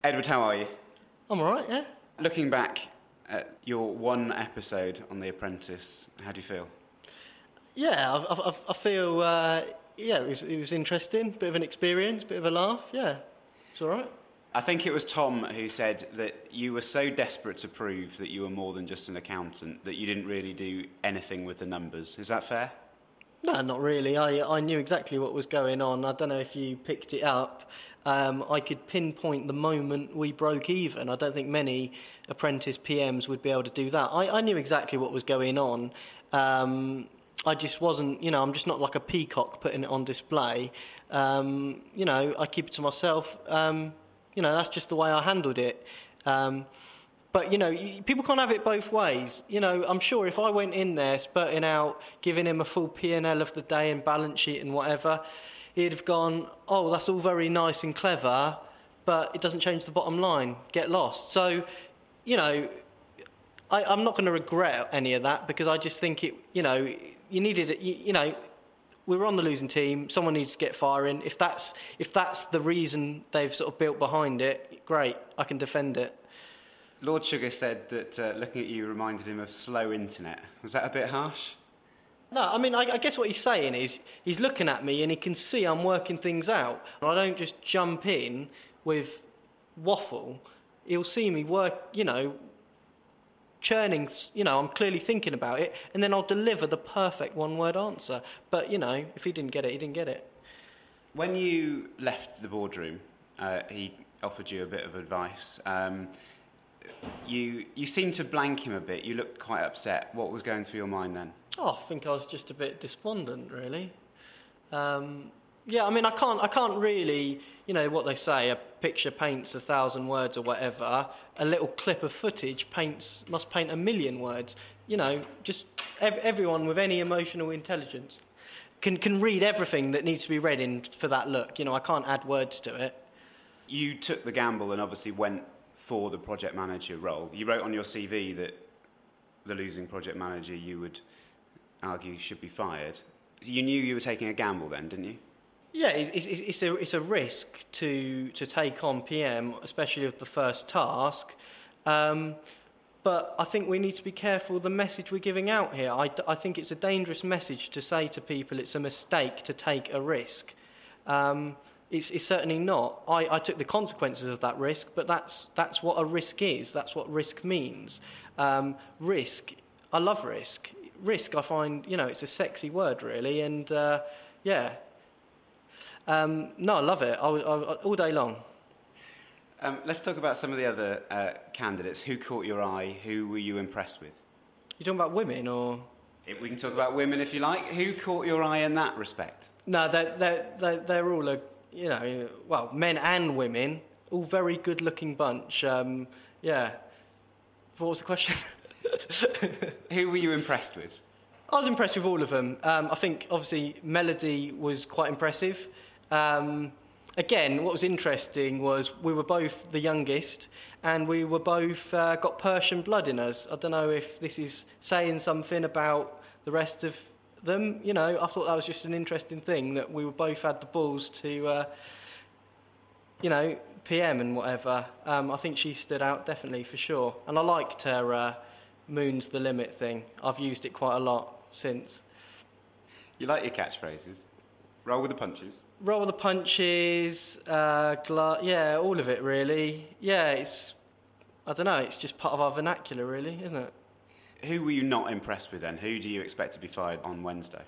Edward, how are you? I'm all right, yeah. Looking back at your one episode on The Apprentice, how do you feel? Yeah, I feel, it was interesting, bit of an experience, bit of a laugh, yeah. It's all right. I think it was Tom who said that you were so desperate to prove that you were more than just an accountant that you didn't really do anything with the numbers. Is that fair? No, not really. I knew exactly what was going on. I don't know if you picked it up. I could pinpoint the moment we broke even. I don't think many apprentice PMs would be able to do that. I knew exactly what was going on. I just wasn't, I'm just not like a peacock putting it on display. I keep it to myself. That's just the way I handled it. But, people can't have it both ways. I'm sure if I went in there spurting out, giving him a full P&L of the day and balance sheet and whatever, he'd have gone, oh, that's all very nice and clever, but it doesn't change the bottom line, get lost. So, I'm not going to regret any of that because I just think you needed it, we were on the losing team, someone needs to get firing. If that's the reason they've sort of built behind it, great, I can defend it. Lord Sugar said that looking at you reminded him of slow internet. Was that a bit harsh? No, I mean, I guess what he's saying is he's looking at me and he can see I'm working things out. I don't just jump in with waffle. He'll see me work, churning, I'm clearly thinking about it, and then I'll deliver the perfect one-word answer. But, if he didn't get it, he didn't get it. When you left the boardroom, he offered you a bit of advice. You seemed to blank him a bit. You looked quite upset. What was going through your mind then? Oh, I think I was just a bit despondent, really. I can't really, what they say, a picture paints 1,000 words or whatever. A little clip of footage must paint 1,000,000 words. Just everyone with any emotional intelligence can read everything that needs to be read for that look. I can't add words to it. You took the gamble and obviously went for the project manager role. You wrote on your CV that the losing project manager, you would argue, should be fired. You knew you were taking a gamble then, didn't you? Yeah, it's a risk to take on PM, especially of the first task. But I think we need to be careful the message we're giving out here. I think it's a dangerous message to say to people it's a mistake to take a risk. It's certainly not. I took the consequences of that risk, but that's what a risk is. That's what risk means. Risk, I love risk. Risk, I find, it's a sexy word, really, and yeah. No, I love it. I all day long. Let's talk about some of the other candidates. Who caught your eye? Who were you impressed with? You talking about women, or? We can talk about women if you like. Who caught your eye in that respect? No, they're all men and women, all very good-looking bunch. Yeah. What was the question? Who were you impressed with? I was impressed with all of them. I think, obviously, Melody was quite impressive. Again, what was interesting was we were both the youngest and we were both got Persian blood in us. I don't know if this is saying something about the rest of them. I thought that was just an interesting thing, that we both had the balls to, PM and whatever. I think she stood out, definitely, for sure. And I liked her Moon's the limit thing. I've used it quite a lot since. You like your catchphrases? Roll with the punches? Roll with the punches, all of it, really. Yeah, it's just part of our vernacular, really, isn't it? Who were you not impressed with then? Who do you expect to be fired on Wednesday?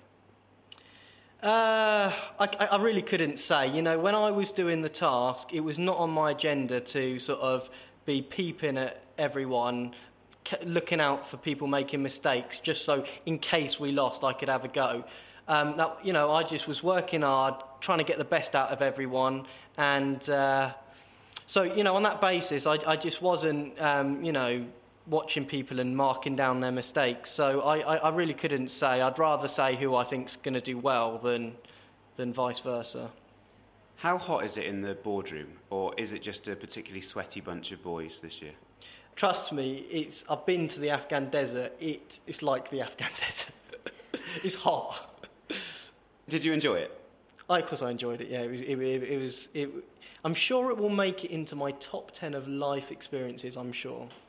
I really couldn't say. When I was doing the task, it was not on my agenda to sort of be peeping at everyone, looking out for people making mistakes, just so in case we lost, I could have a go. I just was working hard, trying to get the best out of everyone, and on that basis, I just wasn't, watching people and marking down their mistakes. So I really couldn't say. I'd rather say who I think's going to do well than vice versa. How hot is it in the boardroom, or is it just a particularly sweaty bunch of boys this year? Trust me, I've been to the Afghan desert. It's like the Afghan desert. It's hot. Did you enjoy it? Of course, I enjoyed it. Yeah, it was. I'm sure it will make it into my top 10 of life experiences. I'm sure.